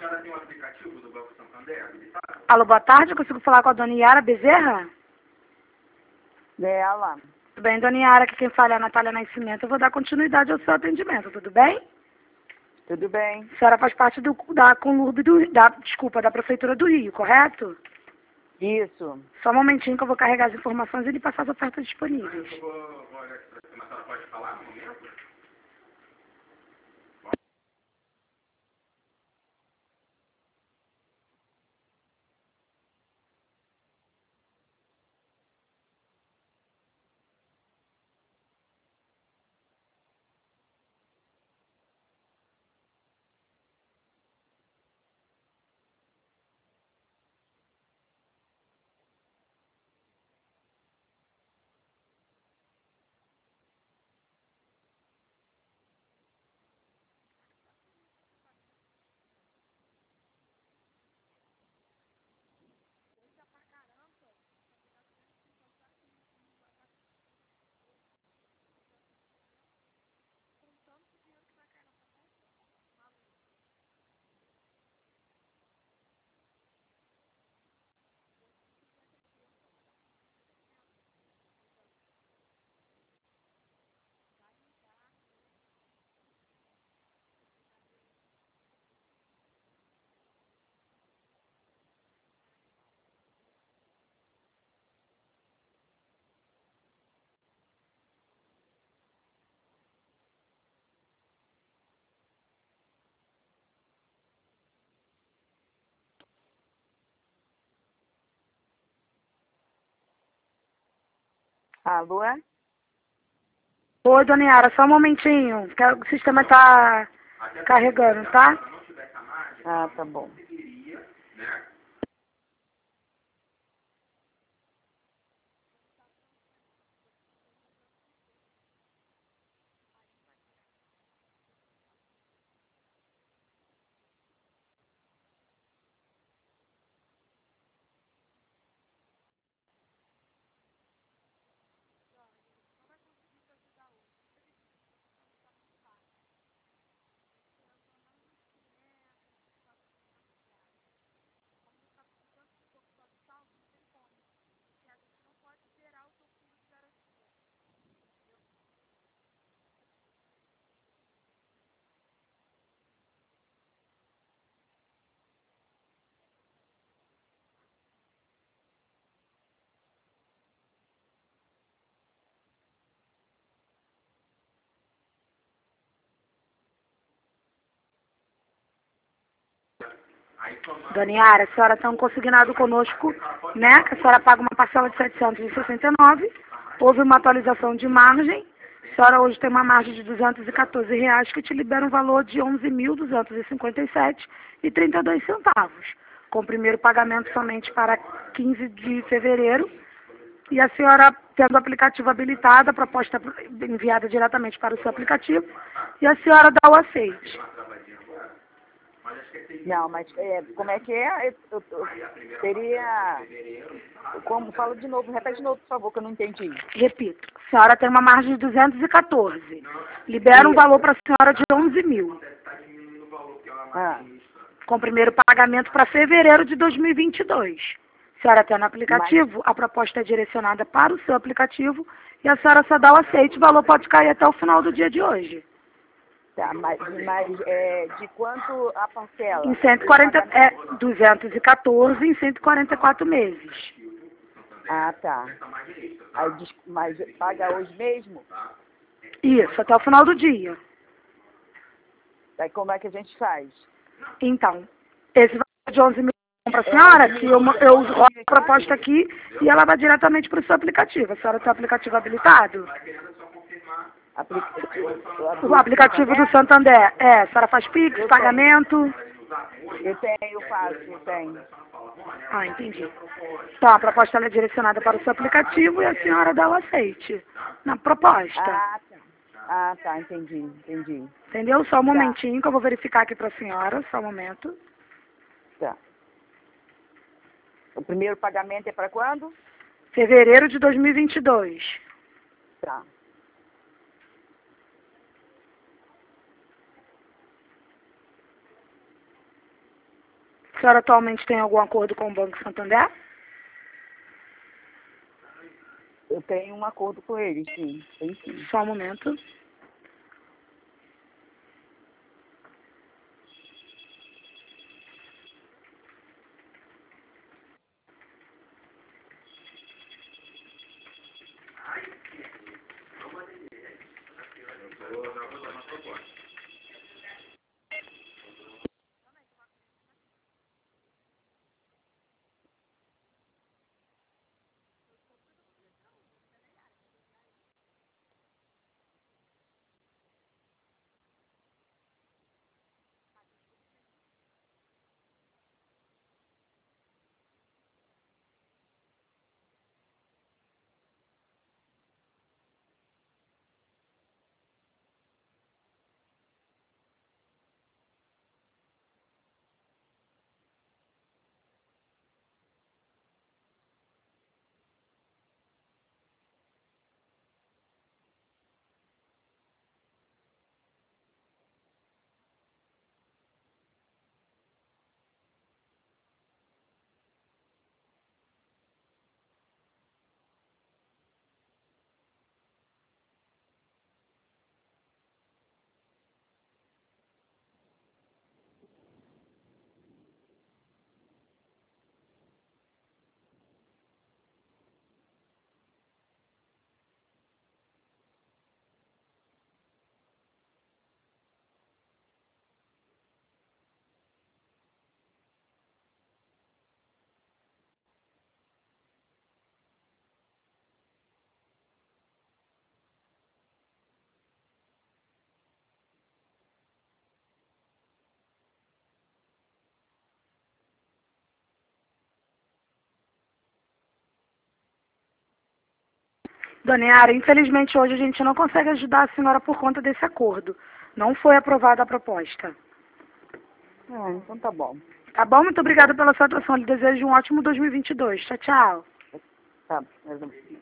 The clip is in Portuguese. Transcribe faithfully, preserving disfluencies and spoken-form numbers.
senhora tem um aplicativo do Banco Santander habilitado? Alô, boa tarde, eu consigo falar com a dona Yara Bezerra? Dela. Tudo bem, dona Yara, que quem fala é a Natália Nascimento. Eu vou dar continuidade ao seu atendimento, tudo bem? Tudo bem. A senhora faz parte do, da Conlurb do da, desculpa, da Prefeitura do Rio, correto? Isso. Só um momentinho que eu vou carregar as informações e lhe passar as ofertas disponíveis. Eu vou, vou olhar aqui pra cima, a senhora pode falar no momento? Alô? Oi, dona Yara, só um momentinho, que o sistema está carregando, tá? Ah, tá bom. Dona Yara, a senhora tem um consignado conosco, né? Que a senhora paga uma parcela de setecentos e sessenta e nove. Houve uma atualização de margem. A senhora hoje tem uma margem de duzentos e quatorze reais que te libera um valor de onze mil duzentos e cinquenta e sete reais e trinta e dois centavos. Com o primeiro pagamento somente para quinze de fevereiro. E a senhora, tendo o aplicativo habilitado, a proposta enviada diretamente para o seu aplicativo, e a senhora dá o aceite. Não, mas é, como é que é? Eu, eu, eu, seria... Como? Fala de novo, repete de novo, por favor, que eu não entendi. Repito, a senhora tem uma margem de duzentos e quatorze. Libera um valor para a senhora de onze mil. Ah, Com o primeiro pagamento para fevereiro de dois mil e vinte e dois. A senhora tem no aplicativo, a proposta é direcionada para o seu aplicativo e a senhora só dá o aceite, o valor pode cair até o final do dia de hoje. tá, mas, mas é, de quanto a parcela? Em cento e quarenta, é, duzentos e quatorze em cento e quarenta e quatro meses. Ah, tá. Aí, diz- mas paga hoje mesmo? Isso, até o final do dia. Aí como é que a gente faz? Então, esse valor de onze mil para a senhora, que eu, eu rodo a proposta aqui e ela vai diretamente para o seu aplicativo. A senhora tem o aplicativo habilitado? Aplica... O aplicativo do Santander. É, a senhora faz Pix, Eu pagamento? Eu tenho, eu faço, eu tenho. Ah, entendi. Então, a proposta ela é direcionada para o seu aplicativo e a senhora dá o aceite na proposta. Ah, tá. Ah, tá, entendi, entendi. Entendeu? Só um momentinho que eu vou verificar aqui para a senhora, só um momento. Tá. O primeiro pagamento é para quando? Fevereiro de dois mil e vinte e dois. Tá. A senhora atualmente tem algum acordo com o Banco Santander? Eu tenho um acordo com eles, sim. Tem sim. Só um momento. Eu já vou dar uma proposta. Dona Yara, infelizmente hoje a gente não consegue ajudar a senhora por conta desse acordo. Não foi aprovada a proposta. Ah, então tá bom. Tá bom? Muito obrigada pela sua atenção. Lhe desejo um ótimo dois mil e vinte e dois. Tchau, tchau. Tá.